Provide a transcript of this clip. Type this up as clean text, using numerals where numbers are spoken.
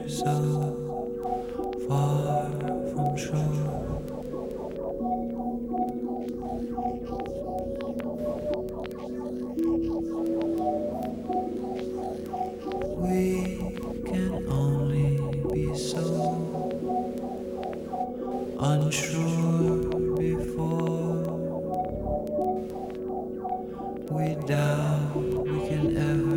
So far from shore, we can only be so unsure before we doubt we can ever